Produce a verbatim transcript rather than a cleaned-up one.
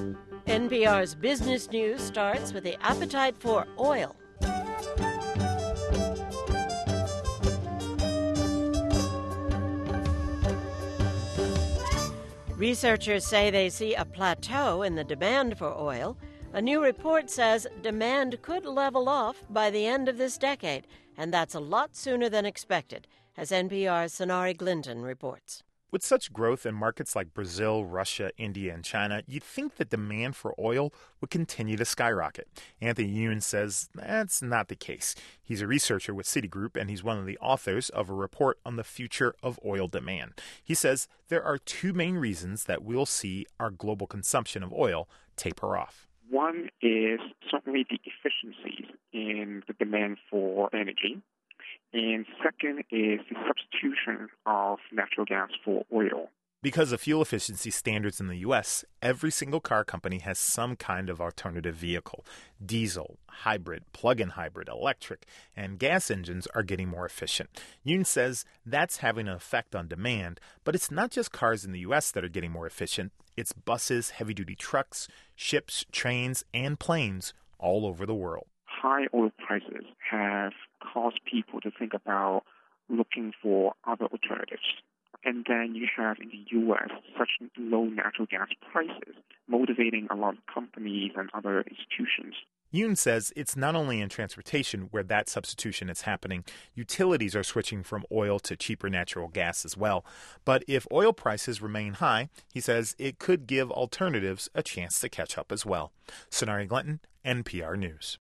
N P R's Business News starts with the appetite for oil. Researchers say they see a plateau in the demand for oil. A new report says demand could level off by the end of this decade, and that's a lot sooner than expected, as N P R's Sonari Glinton reports. With such growth in markets like Brazil, Russia, India, and China, you'd think that demand for oil would continue to skyrocket. Anthony Yoon says that's not the case. He's a researcher with Citigroup, and he's one of the authors of a report on the future of oil demand. He says there are two main reasons that we'll see our global consumption of oil taper off. One is certainly the efficiencies in the demand for energy. And second is the substitution of natural gas for oil. Because of fuel efficiency standards in the U S, every single car company has some kind of alternative vehicle. Diesel, hybrid, plug-in hybrid, electric, and gas engines are getting more efficient. Yoon says that's having an effect on demand, but it's not just cars in the U S that are getting more efficient. It's buses, heavy-duty trucks, ships, trains, and planes all over the world. High oil prices have caused people to think about looking for other alternatives. And then you have in the U S such low natural gas prices, motivating a lot of companies and other institutions. Yoon says it's not only in transportation where that substitution is happening. Utilities are switching from oil to cheaper natural gas as well. But if oil prices remain high, he says it could give alternatives a chance to catch up as well. Sonari Glinton, N P R News.